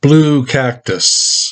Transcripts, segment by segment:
Blue cactus.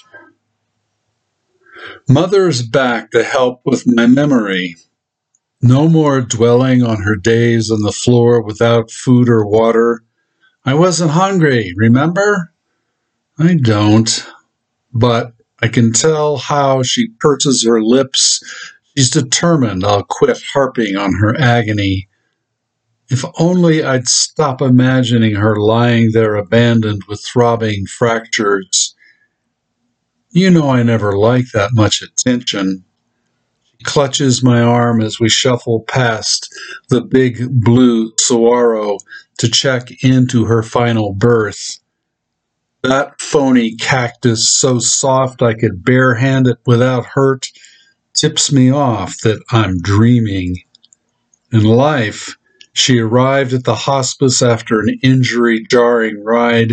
Mother's back to help with my memory. No more dwelling on her days on the floor without food or water. I wasn't hungry, remember? I don't. But I can tell how she purses her lips. She's determined I'll quit harping on her agony. If only I'd stop imagining her lying there abandoned with throbbing fractures. You know I never like that much attention. She clutches my arm as we shuffle past the big blue saguaro to check into her final berth. That phony cactus, so soft I could barehand it without hurt, tips me off that I'm dreaming. In life, she arrived at the hospice after an injury-jarring ride.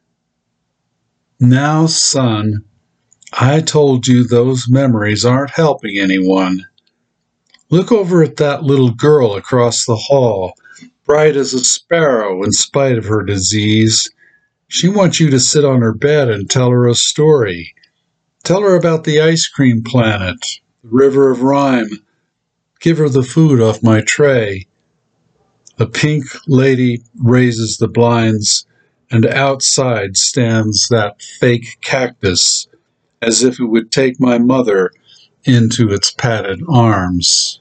Now, son, I told you those memories aren't helping anyone. Look over at that little girl across the hall, bright as a sparrow in spite of her disease. She wants you to sit on her bed and tell her a story. Tell her about the ice cream planet, the river of rhyme. Give her the food off my tray. A pink lady raises the blinds, and outside stands that fake cactus, as if it would take my mother into its padded arms.